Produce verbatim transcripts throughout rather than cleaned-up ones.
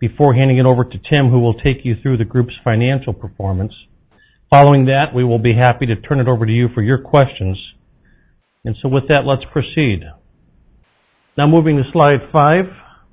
before handing it over to Tim, who will take you through the group's financial performance. Following that, we will be happy to turn it over to you for your questions. And so with that, let's proceed. Now moving to slide five.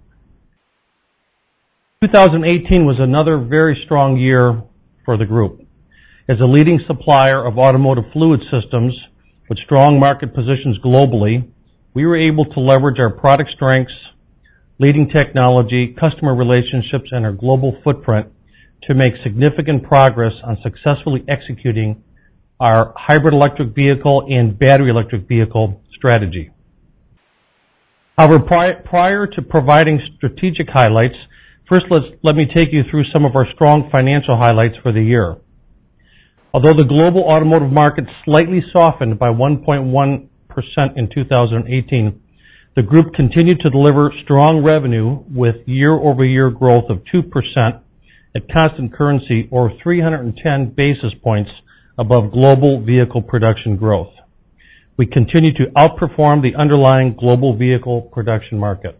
twenty eighteen was another very strong year for the group. As a leading supplier of automotive fluid systems with strong market positions globally, we were able to leverage our product strengths, leading technology, customer relationships, and our global footprint to make significant progress on successfully executing our hybrid electric vehicle and battery electric vehicle strategy. However, prior, prior to providing strategic highlights, first let's, let me take you through some of our strong financial highlights for the year. Although the global automotive market slightly softened by one point one percent in two thousand eighteen, the group continued to deliver strong revenue with year-over-year growth of two percent at constant currency, or three hundred ten basis points above global vehicle production growth. We continue to outperform the underlying global vehicle production market.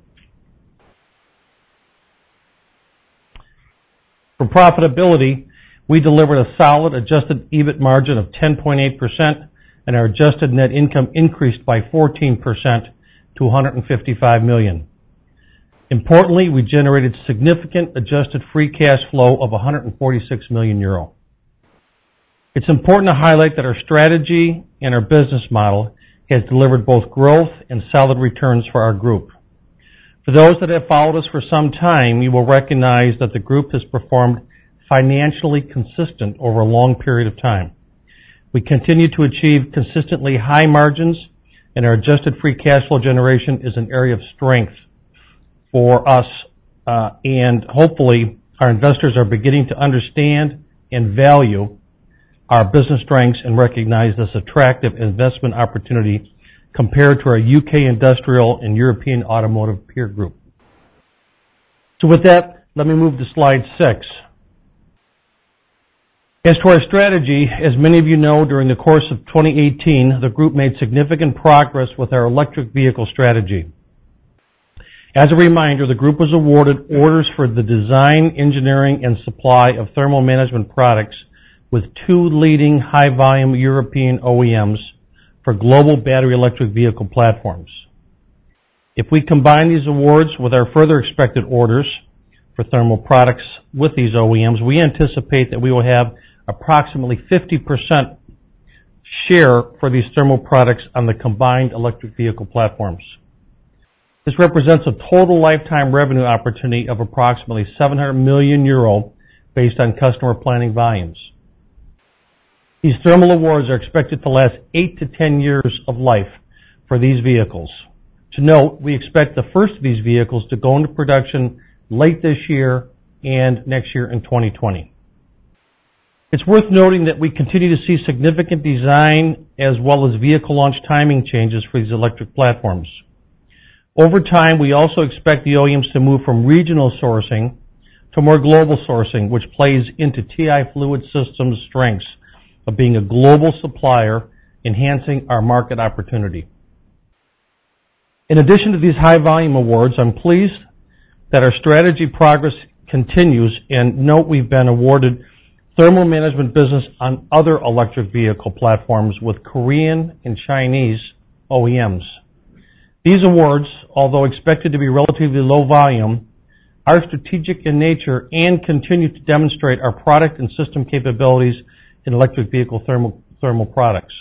For profitability, we delivered a solid adjusted E B I T margin of ten point eight percent, and our adjusted net income increased by fourteen percent to one hundred fifty-five million dollars. Importantly, we generated significant adjusted free cash flow of one hundred forty-six million euro. It's important to highlight that our strategy and our business model has delivered both growth and solid returns for our group. For those that have followed us for some time, you will recognize that the group has performed financially consistent over a long period of time. We continue to achieve consistently high margins, and our adjusted free cash flow generation is an area of strength for us, uh, and hopefully our investors are beginning to understand and value our business strengths and recognize this attractive investment opportunity compared to our U K industrial and European automotive peer group. So with that, let me move to slide six. As to our strategy, as many of you know, during the course of twenty eighteen, the group made significant progress with our electric vehicle strategy. As a reminder, the group was awarded orders for the design, engineering, and supply of thermal management products with two leading high-volume European O E Ms for global battery electric vehicle platforms. If we combine these awards with our further expected orders for thermal products with these O E Ms, we anticipate that we will have approximately fifty percent share for these thermal products on the combined electric vehicle platforms. This represents a total lifetime revenue opportunity of approximately seven hundred million euro based on customer planning volumes. These thermal awards are expected to last eight to ten years of life for these vehicles. To note, we expect the first of these vehicles to go into production late this year and next year in twenty twenty. It's worth noting that we continue to see significant design as well as vehicle launch timing changes for these electric platforms. Over time, we also expect the O E Ms to move from regional sourcing to more global sourcing, which plays into T I Fluid Systems' strengths of being a global supplier, enhancing our market opportunity. In addition to these high-volume awards, I'm pleased that our strategy progress continues, and note we've been awarded thermal management business on other electric vehicle platforms with Korean and Chinese O E Ms. These awards, although expected to be relatively low volume, are strategic in nature and continue to demonstrate our product and system capabilities in electric vehicle thermal, thermal products.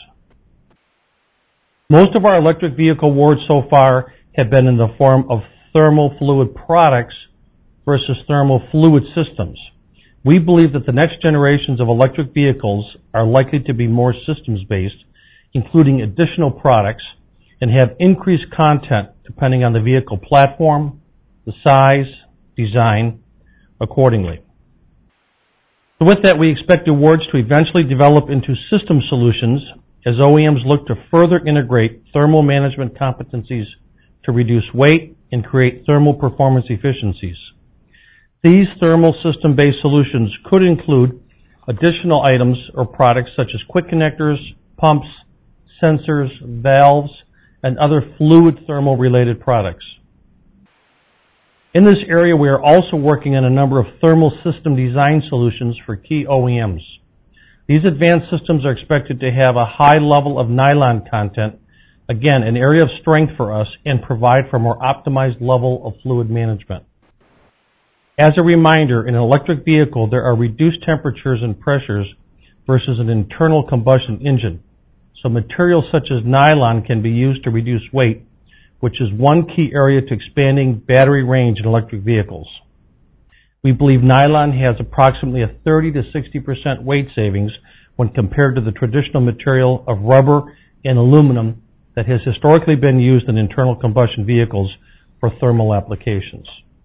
Most of our electric vehicle awards so far have been in the form of thermal fluid products versus thermal fluid systems. We believe that the next generations of electric vehicles are likely to be more systems-based, including additional products, and have increased content depending on the vehicle platform, the size, design, accordingly. So with that, we expect awards to eventually develop into system solutions as O E Ms look to further integrate thermal management competencies to reduce weight and create thermal performance efficiencies. These thermal system-based solutions could include additional items or products such as quick connectors, pumps, sensors, valves, and other fluid thermal related products. In this area, we are also working on a number of thermal system design solutions for key O E Ms. These advanced systems are expected to have a high level of nylon content, again, an area of strength for us, and provide for a more optimized level of fluid management. As a reminder, in an electric vehicle, there are reduced temperatures and pressures versus an internal combustion engine. So materials such as nylon can be used to reduce weight, which is one key area to expanding battery range in electric vehicles. We believe nylon has approximately a thirty to sixty percent weight savings when compared to the traditional material of rubber and aluminum that has historically been used in internal combustion vehicles for thermal applications.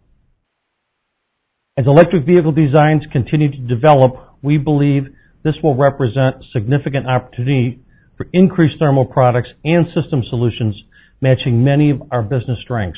As electric vehicle designs continue to develop, we believe this will represent significant opportunity for increased thermal products and system solutions matching many of our business strengths.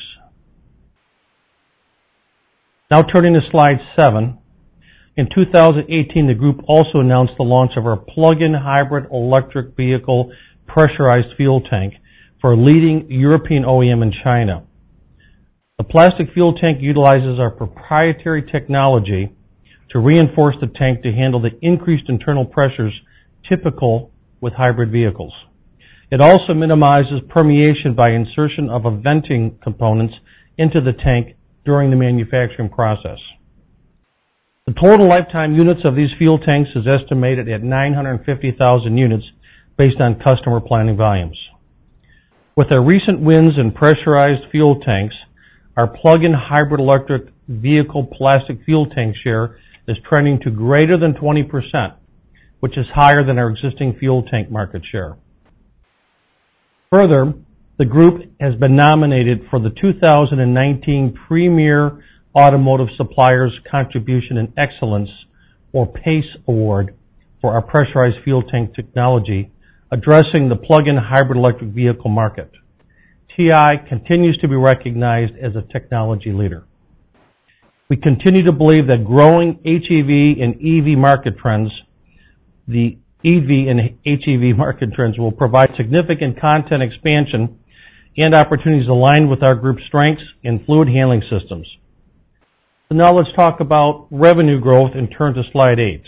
Now turning to slide seven. In two thousand eighteen, the group also announced the launch of our plug-in hybrid electric vehicle pressurized fuel tank for a leading European O E M in China. The plastic fuel tank utilizes our proprietary technology to reinforce the tank to handle the increased internal pressures typical with hybrid vehicles. It also minimizes permeation by insertion of a venting components into the tank during the manufacturing process. The total lifetime units of these fuel tanks is estimated at nine hundred fifty thousand units based on customer planning volumes. With our recent wins in pressurized fuel tanks, our plug-in hybrid electric vehicle plastic fuel tank share is trending to greater than twenty percent, which is higher than our existing fuel tank market share. Further, the group has been nominated for the two thousand nineteen Premier Automotive Suppliers Contribution in Excellence, or PACE Award, for our pressurized fuel tank technology, addressing the plug-in hybrid electric vehicle market. T I continues to be recognized as a technology leader. We continue to believe that growing H E V and E V market trends, the E V and H E V market trends will provide significant content expansion and opportunities aligned with our group's strengths in fluid handling systems. So now let's talk about revenue growth and turn to slide eight.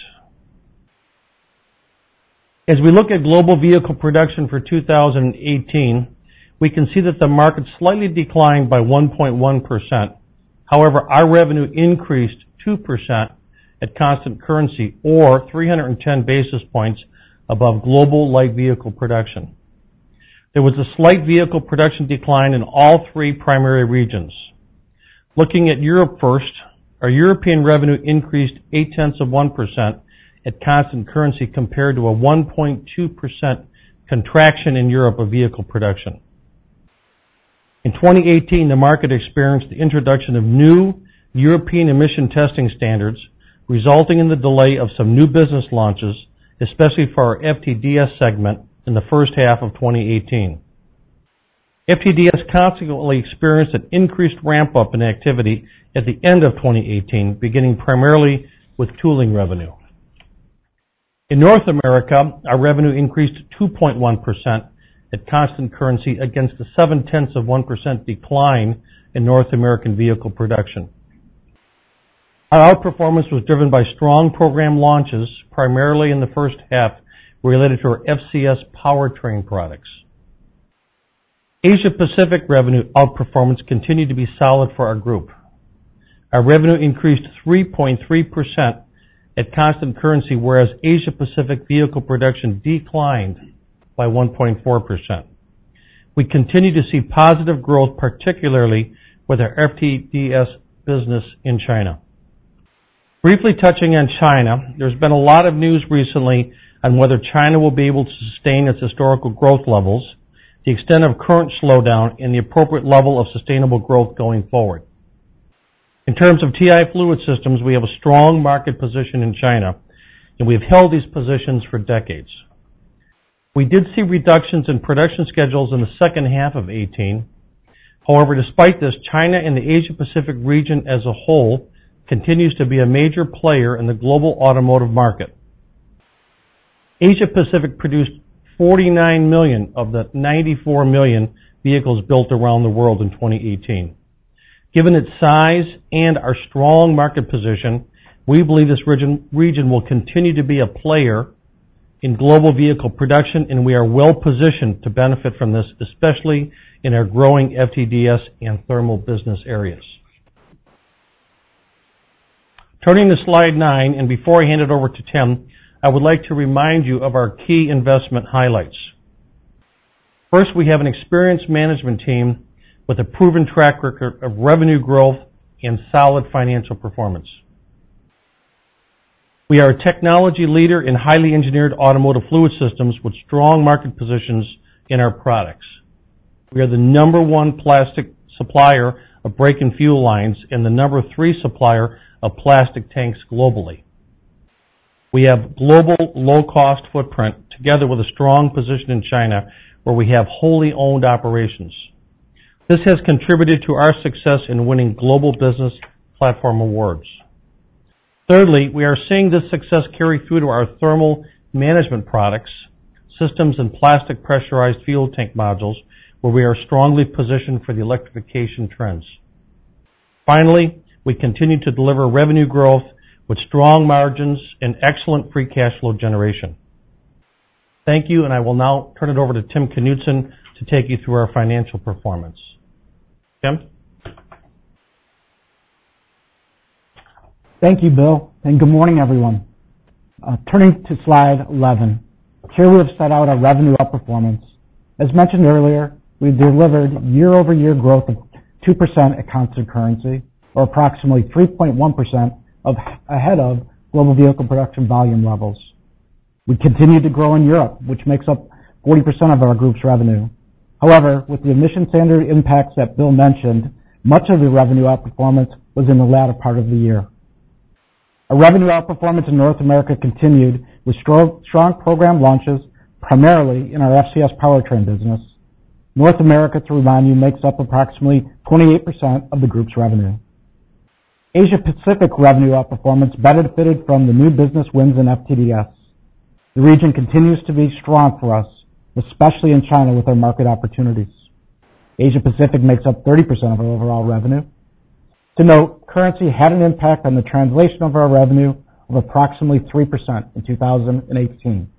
As we look at global vehicle production for two thousand eighteen, we can see that the market slightly declined by one point one percent. However, our revenue increased two percent at constant currency, or three hundred ten basis points above global light vehicle production. There was a slight vehicle production decline in all three primary regions. Looking at Europe first, our European revenue increased eight tenths of one percent at constant currency compared to a one point two percent contraction in Europe of vehicle production. In twenty eighteen, the market experienced the introduction of new European emission testing standards, resulting in the delay of some new business launches, especially for our F T D S segment in the first half of twenty eighteen. F T D S consequently experienced an increased ramp-up in activity at the end of twenty eighteen, beginning primarily with tooling revenue. In North America, our revenue increased two point one percent at constant currency against a seven tenths of one percent decline in North American vehicle production. Our outperformance was driven by strong program launches, primarily in the first half, related to our F C S powertrain products. Asia Pacific revenue outperformance continued to be solid for our group. Our revenue increased three point three percent at constant currency, whereas Asia Pacific vehicle production declined by one point four percent. We continue to see positive growth, particularly with our F T D S business in China. Briefly touching on China, there's been a lot of news recently on whether China will be able to sustain its historical growth levels, the extent of current slowdown, and the appropriate level of sustainable growth going forward. In terms of T I Fluid Systems, we have a strong market position in China, and we have held these positions for decades. We did see reductions in production schedules in the second half of eighteen. However, despite this, China and the Asia Pacific region as a whole continues to be a major player in the global automotive market. Asia Pacific produced forty-nine million of the ninety-four million vehicles built around the world in twenty eighteen. Given its size and our strong market position, we believe this region, region will continue to be a player in global vehicle production, and we are well positioned to benefit from this, especially in our growing F T D S and thermal business areas. Turning to slide nine, and before I hand it over to Tim, I would like to remind you of our key investment highlights. First, we have an experienced management team with a proven track record of revenue growth and solid financial performance. We are a technology leader in highly engineered automotive fluid systems with strong market positions in our products. We are the number one plastic supplier of brake and fuel lines and the number three supplier of plastic tanks globally. We have global low-cost footprint together with a strong position in China where we have wholly owned operations. This has contributed to our success in winning global business platform awards. Thirdly, we are seeing this success carry through to our thermal management products, systems, and plastic pressurized fuel tank modules, where we are strongly positioned for the electrification trends. Finally, we continue to deliver revenue growth with strong margins and excellent free cash flow generation. Thank you, and I will now turn it over to Tim Knudsen to take you through our financial performance. Tim? Thank you, Bill, and good morning, everyone. Uh, turning to slide eleven, here we have set out our revenue outperformance. As mentioned earlier, we delivered year-over-year growth of two percent at constant currency, or approximately three point one percent of, ahead of global vehicle production volume levels. We continue to grow in Europe, which makes up forty percent of our group's revenue. However, with the emission standard impacts that Bill mentioned, much of the revenue outperformance was in the latter part of the year. Our revenue outperformance in North America continued with strong, strong program launches, primarily in our F C S powertrain business. North America, to remind you, makes up approximately twenty-eight percent of the group's revenue. Asia Pacific revenue outperformance benefited from the new business wins in F T D S. The region continues to be strong for us, especially in China with our market opportunities. Asia Pacific makes up thirty percent of our overall revenue. To note, currency had an impact on the translation of our revenue of approximately three percent in two thousand eighteen.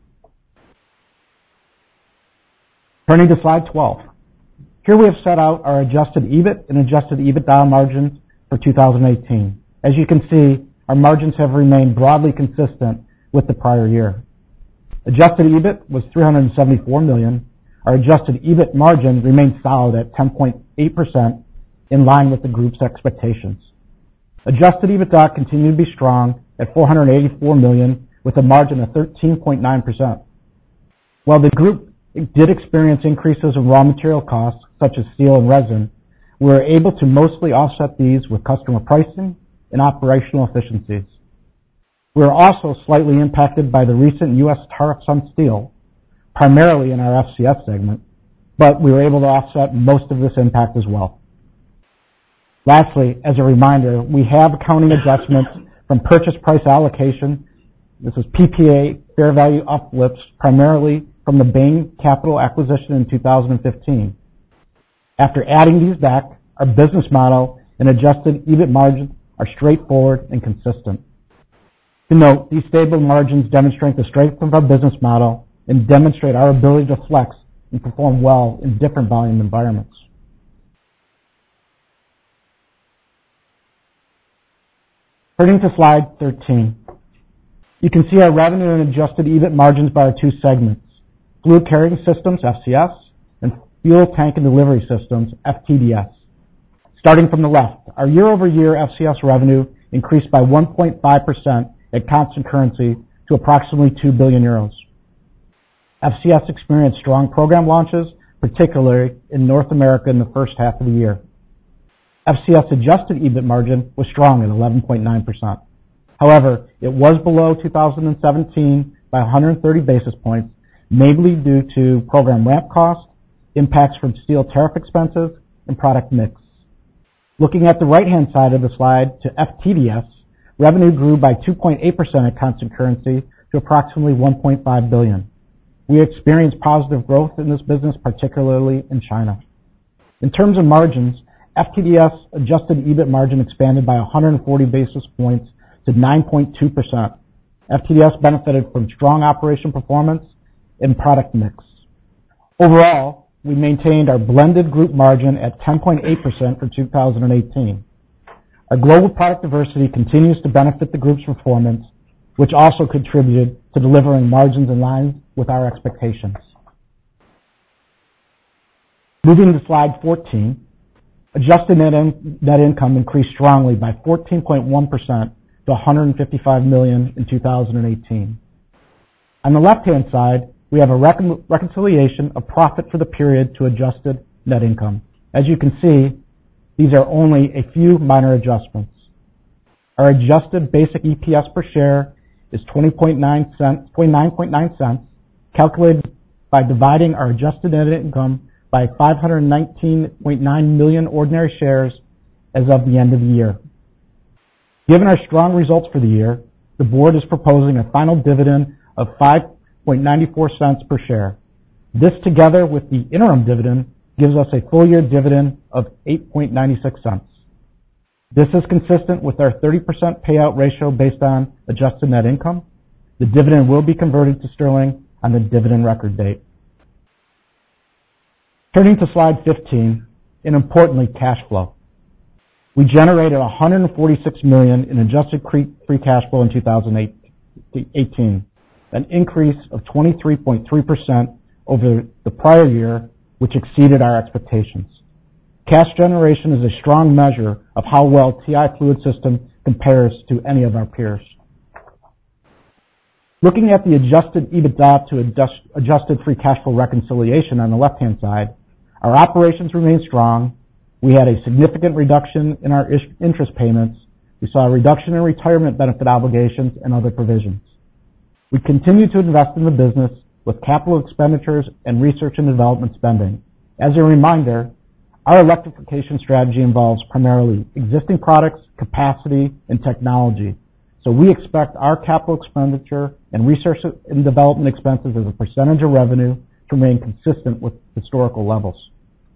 Turning to slide twelve. Here we have set out our adjusted EBIT and adjusted EBITDA margins for two thousand eighteen. As you can see, our margins have remained broadly consistent with the prior year. Adjusted EBIT was three hundred seventy-four million dollars. Our adjusted EBIT margin remained solid at ten point eight percent, in line with the group's expectations. Adjusted EBITDA continued to be strong at four hundred eighty-four million dollars with a margin of thirteen point nine percent. While the group did experience increases in raw material costs, such as steel and resin, we were able to mostly offset these with customer pricing and operational efficiencies. We are also slightly impacted by the recent U S tariffs on steel, primarily in our F C S segment, but we were able to offset most of this impact as well. Lastly, as a reminder, we have accounting adjustments from purchase price allocation. This is P P A fair value uplifts, primarily from the Bain Capital acquisition in two thousand fifteen. After adding these back, our business model and adjusted EBIT margins are straightforward and consistent. To note, these stable margins demonstrate the strength of our business model and demonstrate our ability to flex and perform well in different volume environments. Turning to slide thirteen, you can see our revenue and adjusted EBIT margins by our two segments, Fluid Carrying Systems, F C S, and Fuel Tank and Delivery Systems, F T D S. Starting from the left, our year-over-year F C S revenue increased by one point five percent at constant currency to approximately two billion euros. F C S experienced strong program launches, particularly in North America in the first half of the year. F C S adjusted EBIT margin was strong at eleven point nine percent. However, it was below two thousand seventeen by one hundred thirty basis points, mainly due to program ramp costs, impacts from steel tariff expenses, and product mix. Looking at the right-hand side of the slide to F T D S, revenue grew by two point eight percent at constant currency to approximately one point five billion dollars. We experienced positive growth in this business, particularly in China. In terms of margins, F T D S adjusted EBIT margin expanded by one hundred forty basis points to nine point two percent. F T D S benefited from strong operation performance and product mix. Overall, we maintained our blended group margin at ten point eight percent for two thousand eighteen. Our global product diversity continues to benefit the group's performance, which also contributed to delivering margins in line with our expectations. Moving to slide fourteen, adjusted net, in, net income increased strongly by fourteen point one percent to one hundred fifty-five million dollars in two thousand eighteen. On the left-hand side, we have a recon- reconciliation of profit for the period to adjusted net income. As you can see, these are only a few minor adjustments. Our adjusted basic E P S per share is twenty point nine cents, calculated by dividing our adjusted net income by five hundred nineteen point nine million ordinary shares as of the end of the year. Given our strong results for the year, the board is proposing a final dividend of five point nine four cents per share. This, together with the interim dividend, gives us a full-year dividend of eight point nine six cents. This is consistent with our thirty percent payout ratio based on adjusted net income. The dividend will be converted to sterling on the dividend record date. Turning to slide fifteen, and importantly, cash flow. We generated one hundred forty-six million dollars in adjusted free cash flow in two thousand eighteen, an increase of twenty-three point three percent over the prior year, which exceeded our expectations. Cash generation is a strong measure of how well T I Fluid Systems compares to any of our peers. Looking at the adjusted EBITDA to adjust, adjusted free cash flow reconciliation on the left-hand side, our operations remain strong. We had a significant reduction in our ish, interest payments. We saw a reduction in retirement benefit obligations and other provisions. We continue to invest in the business with capital expenditures and research and development spending. As a reminder, our electrification strategy involves primarily existing products, capacity, and technology. So we expect our capital expenditure and research and development expenses as a percentage of revenue to remain consistent with historical levels.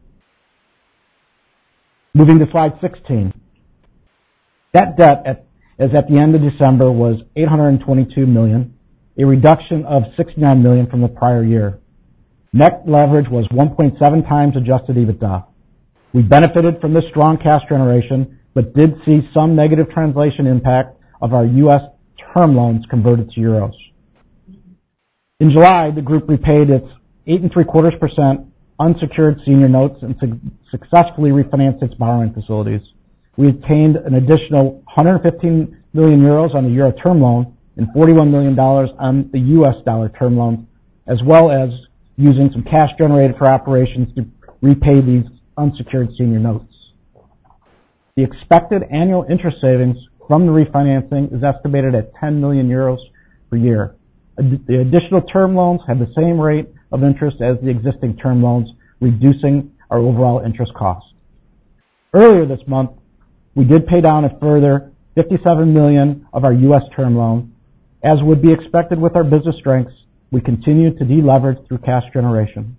Moving to slide sixteen. Net debt at, as at the end of December was eight hundred twenty-two million dollars, a reduction of sixty-nine million dollars from the prior year. Net leverage was one point seven times adjusted EBITDA. We benefited from this strong cash generation, but did see some negative translation impact of our U S term loans converted to euros. In July, the group repaid its eight and three quarters percent unsecured senior notes and su- successfully refinanced its borrowing facilities. We obtained an additional one hundred fifteen million euros on the euro term loan and forty-one million dollars on the U S dollar term loan, as well as using some cash generated for operations to repay these unsecured senior notes. The expected annual interest savings from the refinancing is estimated at ten million euros per year. The additional term loans have the same rate of interest as the existing term loans, reducing our overall interest cost. Earlier this month, we did pay down a further fifty-seven million dollars of our U S term loan. As would be expected with our business strengths, we continue to deleverage through cash generation.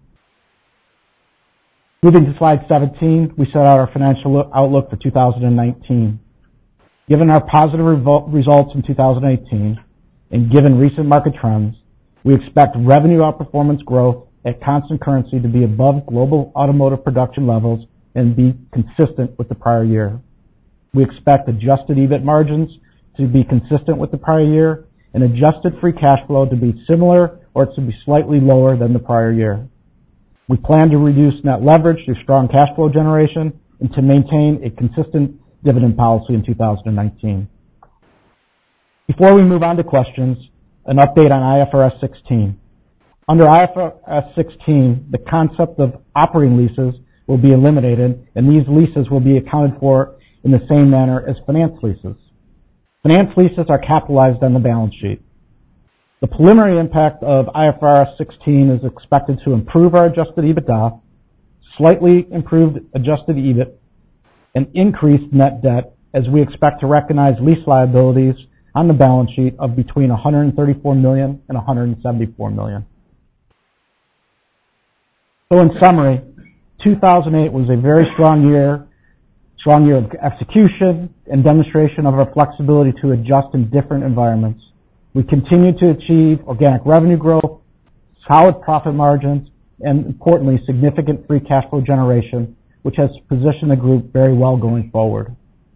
Moving to slide seventeen, we set out our financial outlook for two thousand nineteen. Given our positive revol- results in two thousand eighteen, and given recent market trends, we expect revenue outperformance growth at constant currency to be above global automotive production levels and be consistent with the prior year. We expect adjusted EBIT margins to be consistent with the prior year and adjusted free cash flow to be similar or to be slightly lower than the prior year. We plan to reduce net leverage through strong cash flow generation and to maintain a consistent dividend policy in two thousand nineteen. Before we move on to questions, an update on I F R S sixteen. Under I F R S sixteen, the concept of operating leases will be eliminated, and these leases will be accounted for in the same manner as finance leases. Finance leases are capitalized on the balance sheet. The preliminary impact of I F R S sixteen is expected to improve our adjusted EBITDA, slightly improved adjusted EBIT, and increased net debt, as we expect to recognize lease liabilities on the balance sheet of between one hundred thirty-four million dollars and one hundred seventy-four million dollars. So in summary, two thousand eight was a very strong year, strong year of execution and demonstration of our flexibility to adjust in different environments. We continue to achieve organic revenue growth, solid profit margins, and importantly, significant free cash flow generation, which has positioned the group very well going forward.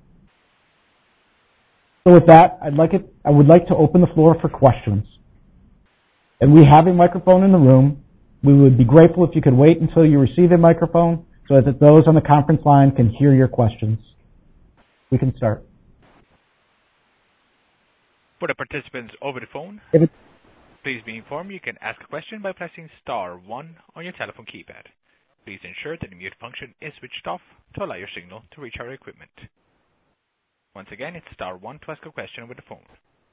So with that, I'd like it, I would like to open the floor for questions. And we have a microphone in the room. We would be grateful if you could wait until you receive a microphone so that those on the conference line can hear your questions. We can start. For the participants over the phone, please be informed you can ask a question by pressing star one on your telephone keypad. Please ensure that the mute function is switched off to allow your signal to reach our equipment. Once again, it's star one to ask a question over the phone.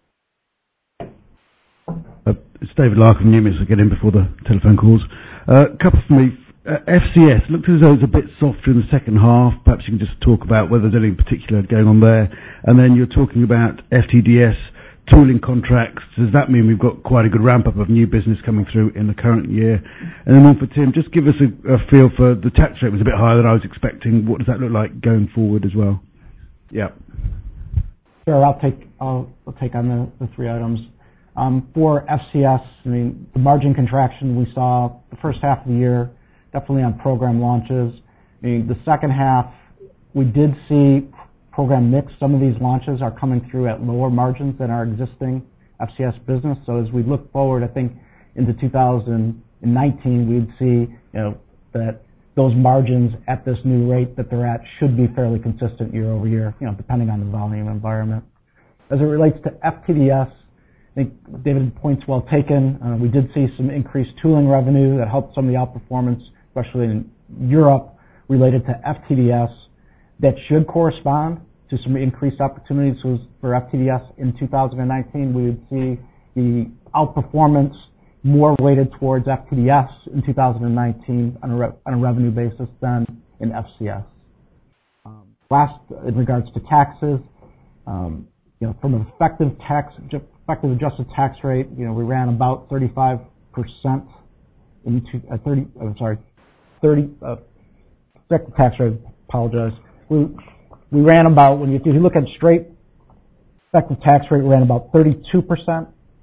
Uh, it's David Lark from Numis. I get in before the telephone calls. A uh, couple for me. Uh, F C S looked as though it was a bit softer in the second half. Perhaps you can just talk about whether there's anything particular going on there. And then you're talking about F T D S tooling contracts. Does that mean we've got quite a good ramp-up of new business coming through in the current year? And then one for Tim, just give us a, a feel for the tax rate was a bit higher than I was expecting. What does that look like going forward as well? Yeah. Sure, I'll take I'll, I'll take on the, the three items. Um, for F C S, I mean, the margin contraction we saw the first half of the year, definitely on program launches. I mean, the second half, we did see program mix. Some of these launches are coming through at lower margins than our existing F C S business. So as we look forward, I think into two thousand nineteen, we'd see, you know, that those margins at this new rate that they're at should be fairly consistent year over year, you know, depending on the volume environment. As it relates to F T D S, I think David point's well taken. Uh, we did see some increased tooling revenue that helped some of the outperformance, especially in Europe, related to F T D S. That should correspond to some increased opportunities for F T D S in two thousand nineteen. We would see the outperformance more weighted towards F T D S in two thousand nineteen on a, re- on a revenue basis than in F C S. Um, last, in regards to taxes, um, you know, from an effective tax, effective adjusted tax rate, you know, we ran about thirty-five percent into uh, thirty. I'm sorry, thirty. Uh, effective tax rate. Apologize. We we ran about when you, if you look at straight effective tax rate, we ran about thirty-two percent.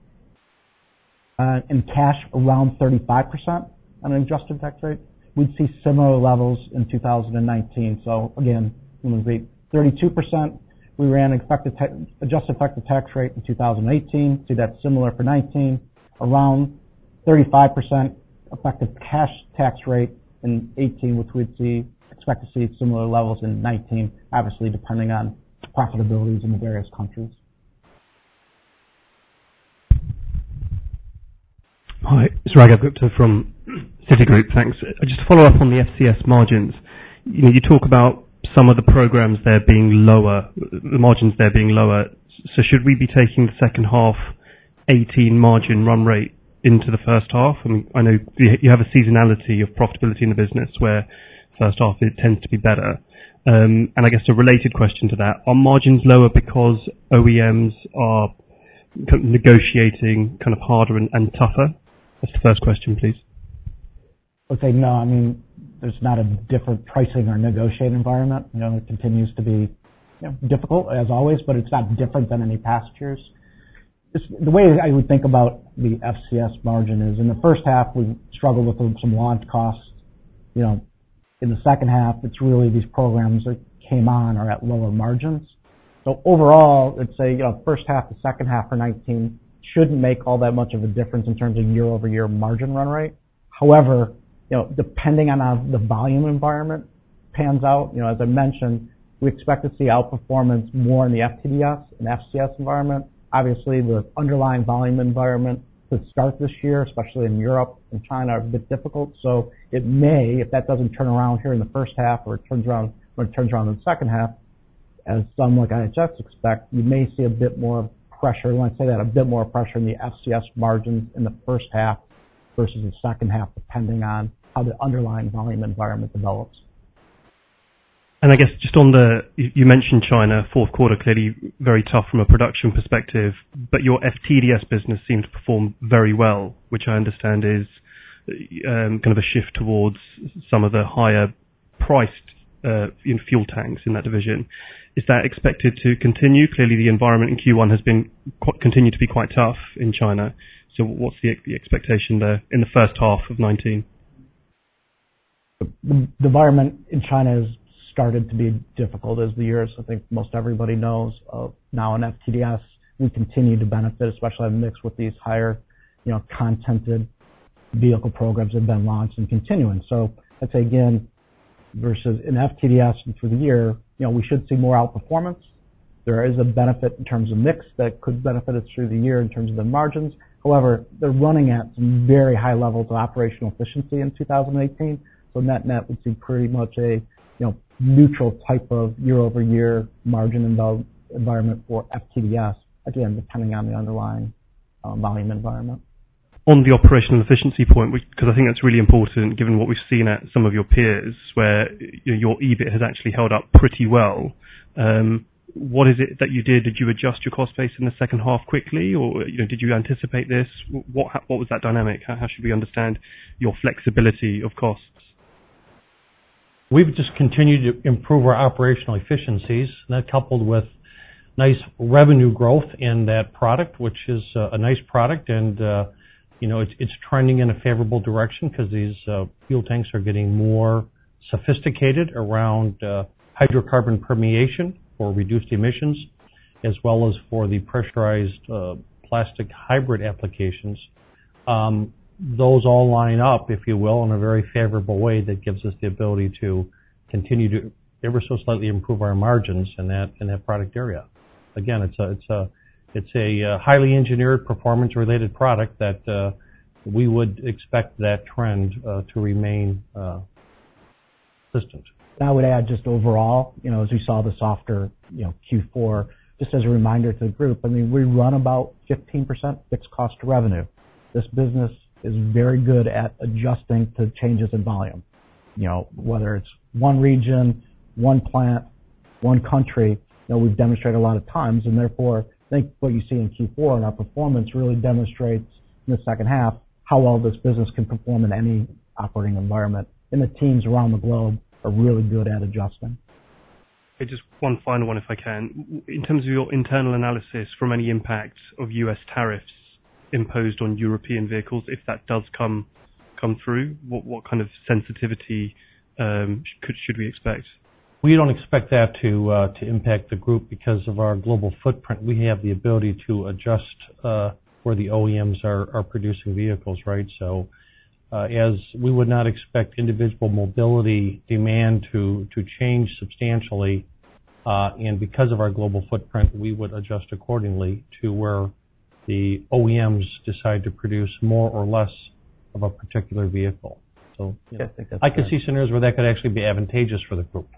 Uh, in cash, around thirty-five percent on an adjusted tax rate. We'd see similar levels in two thousand nineteen. So again, it would be thirty-two percent. We ran an effective ta- adjusted effective tax rate in two thousand eighteen. See that similar for nineteen. Around thirty-five percent effective cash tax rate in eighteen, which we'd see expect to see similar levels in nineteen. Obviously, depending on profitabilities in the various countries. Hi, it's Raghav Gupta from Citigroup. Thanks. Just to follow up on the F C S margins, you know, you talk about some of the programs there being lower, the margins there being lower. So should we be taking the second half eighteen margin run rate into the first half? I mean, I know you have a seasonality of profitability in the business where first half it tends to be better. Um, and I guess a related question to that, are margins lower because O E Ms are negotiating kind of harder and, and tougher? That's the first question, please. I would say no. I mean, there's not a different pricing or negotiating environment. You know, it continues to be, you know, difficult as always, but it's not different than any past years. It's, the way I would think about the F C S margin is in the first half we struggled with some launch costs. You know, in the second half it's really these programs that came on are at lower margins. So overall, I'd say, you know, first half to second half for nineteen shouldn't make all that much of a difference in terms of year-over-year margin run rate. However, you know, depending on how the volume environment pans out, you know, as I mentioned, we expect to see outperformance more in the F T D S and F C S environment. Obviously, the underlying volume environment to start this year, especially in Europe and China, are a bit difficult. So it may, if that doesn't turn around here in the first half, or it turns around when it turns around in the second half, as some like I H S expect, you may see a bit more pressure. When I say that, a bit more pressure in the F C S margins in the first half versus the second half, depending on how the underlying volume environment develops. And I guess just on the, you mentioned China, fourth quarter clearly very tough from a production perspective, but your F T D S business seemed to perform very well, which I understand is um, kind of a shift towards some of the higher priced uh, in fuel tanks in that division. Is that expected to continue? Clearly, the environment in Q one has been quite, continued to be quite tough in China. So, what's the, the expectation there in the first half of nineteen? The, the environment in China has started to be difficult as the years. I think most everybody knows. Uh, now in F T D S, we continue to benefit, especially in mix with these higher, you know, contented vehicle programs that have been launched and continuing. So I'd say again, versus in F T D S and through the year, you know, we should see more outperformance. There is a benefit in terms of mix that could benefit us through the year in terms of the margins. However, they're running at some very high levels of operational efficiency in two thousand eighteen. So net net would see pretty much a, you know, neutral type of year-over-year margin environment for F T D S, again, depending on the underlying uh, volume environment. On the operational efficiency point, because I think that's really important given what we've seen at some of your peers, where you know, your E B I T has actually held up pretty well. Um, what is it that you did? Did you adjust your cost base in the second half quickly, or you know, did you anticipate this? What what was that dynamic? How, how should we understand your flexibility of costs? We've just continued to improve our operational efficiencies, and that coupled with nice revenue growth in that product, which is uh, a nice product, and uh, you know it's, it's trending in a favorable direction because these uh, fuel tanks are getting more sophisticated around uh, hydrocarbon permeation for reduced emissions, as well as for the pressurized uh, plastic hybrid applications. Um, those all line up, if you will, in a very favorable way that gives us the ability to continue to ever so slightly improve our margins in that in that product area. Again, it's a it's a it's a uh, highly engineered performance-related product that uh, we would expect that trend uh, to remain uh, consistent. I would add just overall, you know, as we saw the softer, you know, Q four, just as a reminder to the group, I mean, we run about fifteen percent fixed cost to revenue. This business is very good at adjusting to changes in volume. You know, whether it's one region, one plant, one country, you know, we've demonstrated a lot of times, and therefore, I think what you see in Q four and our performance really demonstrates in the second half how well this business can perform in any operating environment. And the teams around the globe are really good at adjusting. Okay, just one final one, if I can. In terms of your internal analysis from any impact of U S tariffs imposed on European vehicles, if that does come come through, what what kind of sensitivity um, could, should we expect? We don't expect that to uh, to impact the group because of our global footprint. We have the ability to adjust uh, where the O E Ms are, are producing vehicles, right? So uh, as we would not expect individual mobility demand to, to change substantially, uh, and because of our global footprint, we would adjust accordingly to where the O E Ms decide to produce more or less of a particular vehicle. So you know, yeah, I, I could see scenarios where that could actually be advantageous for the group.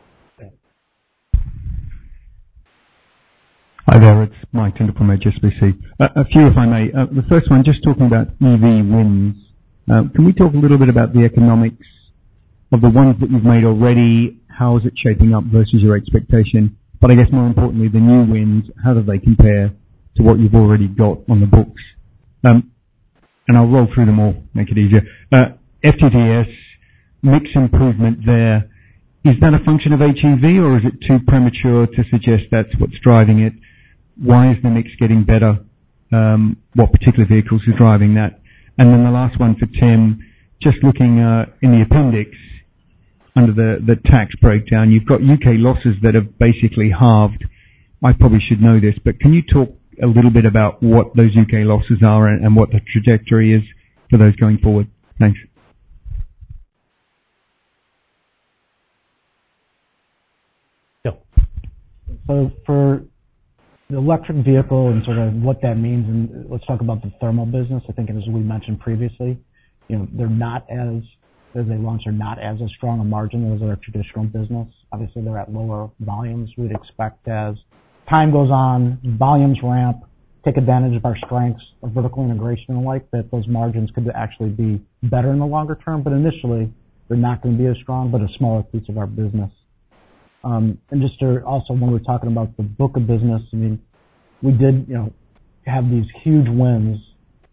Hi there, it's Mike Tyndall from H S B C. Uh, a few, if I may. Uh, the first one, just talking about E V wins. Uh, can we talk a little bit about the economics of the ones that you've made already? How is it shaping up versus your expectation? But I guess more importantly, the new wins, how do they compare to what you've already got on the books? Um, and I'll roll through them all, make it easier. Uh, F T D S, mix improvement there. Is that a function of H E V, or is it too premature to suggest that's what's driving it? Why is the mix getting better? Um, what particular vehicles are driving that? And then the last one for Tim, just looking uh, in the appendix under the, the tax breakdown, you've got U K losses that have basically halved. I probably should know this, but can you talk a little bit about what those U K losses are and, and what the trajectory is for those going forward? Thanks. Yeah. So for the electric vehicle and sort of what that means, and let's talk about the thermal business. I think as we mentioned previously, you know, they're not as, as they launch, are not as a strong a margin as our traditional business. Obviously, they're at lower volumes. We'd expect as time goes on, volumes ramp, take advantage of our strengths of vertical integration and the like, that those margins could actually be better in the longer term. But initially, they're not going to be as strong, but a smaller piece of our business. Um, and just to also, when we're talking about the book of business, I mean, we did, you know, have these huge wins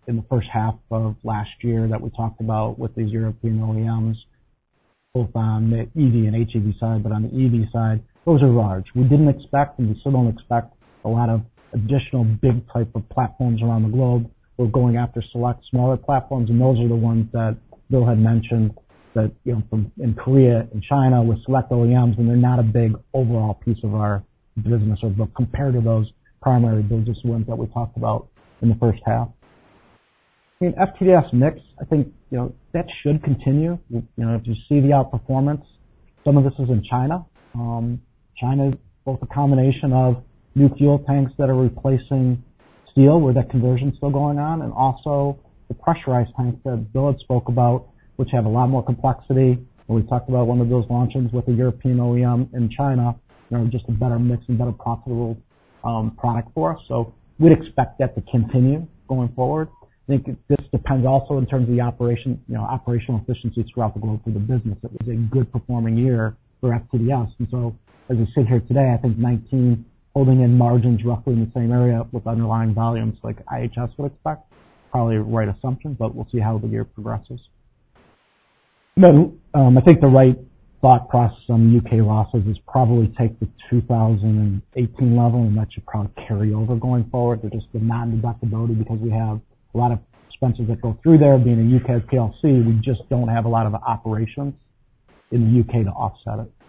in the first half of last year that we talked about with these European O E Ms, both on the E V and H E V side, but on the E V side, those are large. We didn't expect, and we still don't expect, a lot of additional big type of platforms around the globe. We're going after select smaller platforms, and those are the ones that Bill had mentioned that, you know, from in Korea and China with select O E Ms, and they're not a big overall piece of our business, or but compared to those primary business wins that we talked about in the first half. I mean, F T D S mix, I think, you know, that should continue. You know, if you see the outperformance, some of this is in China. Um, China is both a combination of new fuel tanks that are replacing steel, where that conversion is still going on, and also the pressurized tanks that Bill had spoke about, which have a lot more complexity. And we talked about one of those launches with a European O E M in China, you know, just a better mix and better profitable um, product for us. So we'd expect that to continue going forward. I think this depends also in terms of the operation, you know, operational efficiency throughout the globe for the business. It was a good performing year for F T D S. And so as we sit here today, I think nineteen holding in margins roughly in the same area with underlying volumes like I H S would expect. Probably the right assumption, but we'll see how the year progresses. And then um, I think the right thought process on the U K losses is probably take the two thousand eighteen level, and that should probably carry over going forward. They're just the non-deductibility, because we have a lot of expenses that go through there. Being a U K P L C, we just don't have a lot of operations in the U K to offset it.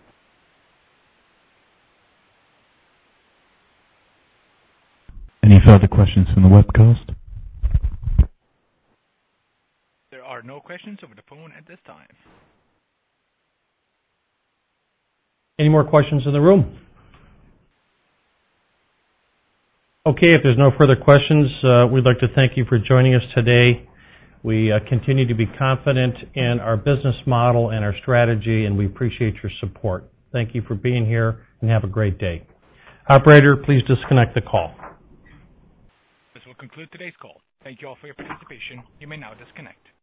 Any further questions from the webcast? There are no questions over the phone at this time. Any more questions in the room? Okay, if there's no further questions, uh, we'd like to thank you for joining us today. We uh, continue to be confident in our business model and our strategy, and we appreciate your support. Thank you for being here, and have a great day. Operator, please disconnect the call. This will conclude today's call. Thank you all for your participation. You may now disconnect.